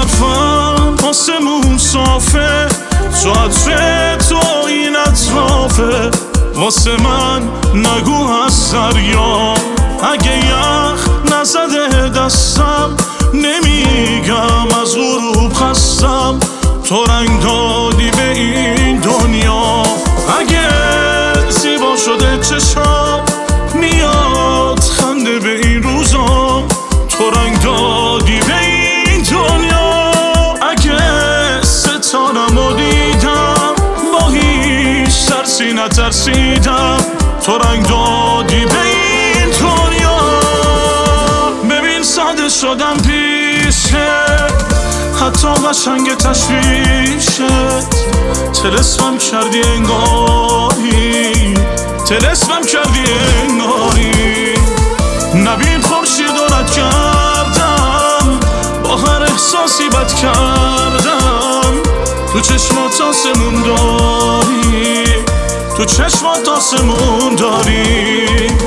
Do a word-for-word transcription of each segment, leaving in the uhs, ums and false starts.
نفر آسمون صافه، تو عطر تو این اطرافه. واسه من نگو از دریا اگه یخ نزده دستم، نمیگم از غروب خستم. تو رنگ دادی به این دنیا، اگه زیبا شده چشام میاد خنده به این روزا. تو رنگ دادی به این دنیا، اگه ستارمو دیدم با هیچ ترسی نترسیدم. تو رنگ دادی به این دنیا. ببین ساده شدم پیشت، حتی قشنگ تشویشت. تلسمم کردی انگاری، تلسمم کردی انگاری. نبین خورشید و رد کردم، با هر احساسی بد کردم. تو چشمات آسمون داری، تو چشمات آسمون داری.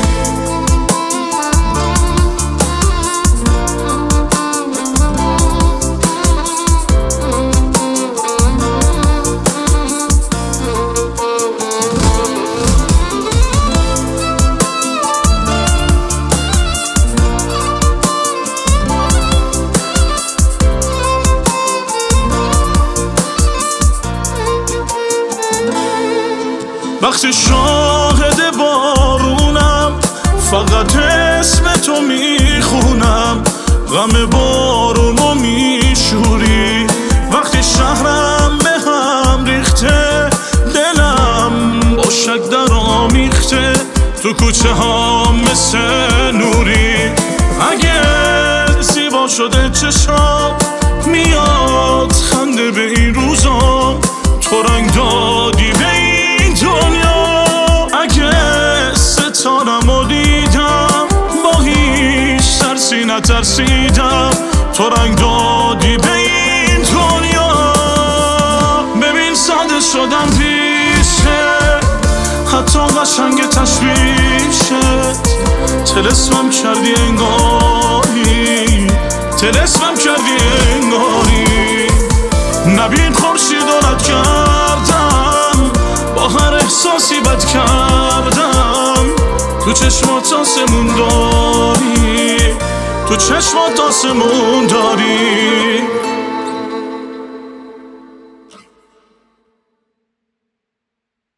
وقتی شاهد بارونم فقط اسم تو میخونم، غم بارونو میشوری. وقتی شهرم به هم ریخته، دلم با شک در آمیخته. تو کوچه ها مثل نوری، اگه زیبا شده چشام میاد خنده به این روزا. تو رنگ دادی به این دنیا، اگه ستارمو دیدم با هیچ ترسی نترسیدم. تو رنگ دادی به این دنیا. ببین ساده شدم پیشت، حتی قشنگ تشویشت. تلسمم کردی انگاری، تلسمم کردی انگاری. نبین خورشید و رد کردم، با هر احساسی بد کردم. تو چشمات آسمون داری، تو چشمات آسمون داری.